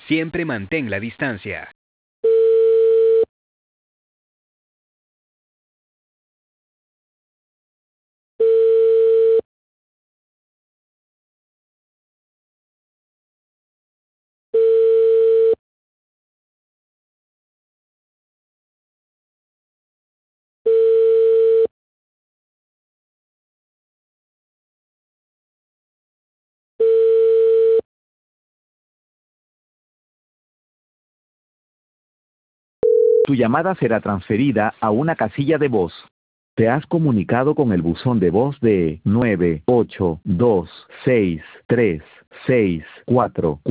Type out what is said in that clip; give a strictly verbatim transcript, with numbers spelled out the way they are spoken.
Siempre mantén la distancia. Tu llamada será transferida a una casilla de voz. Te has comunicado con el buzón de voz de nueve ocho dos seis tres seis cuatro